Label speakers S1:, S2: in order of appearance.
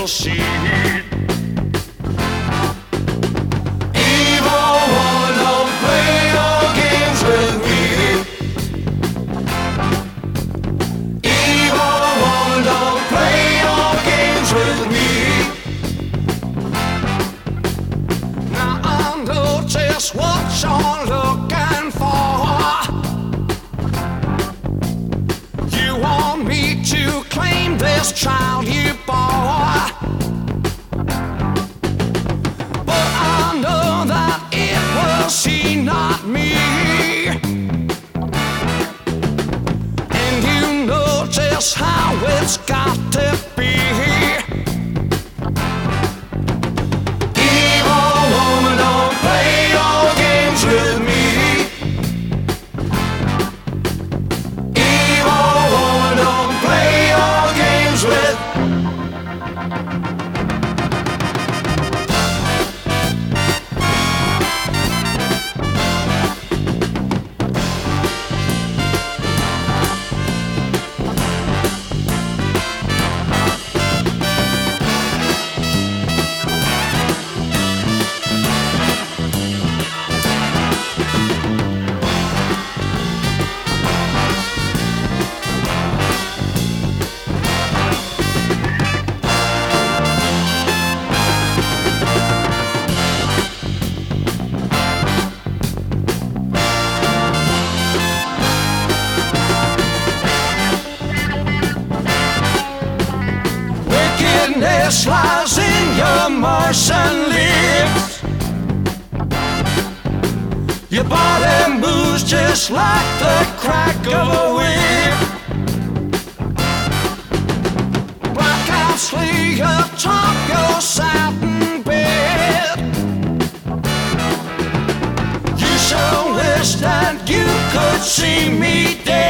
S1: will see it. Evil woman, don't play your games with me. Evil woman, don't play your games with me. Now I know just what you're looking for. You want me to claim this child you bore, but I know that it was she, not me. And you know just how it's got to be. Evil woman, don't play your games with me. Evil woman, don't play your games with. Wickedness lies in your moistened lips. Your body moves just like the crack of a whip. Black eyes lay atop your satin bed. You so wish that you could see me dead.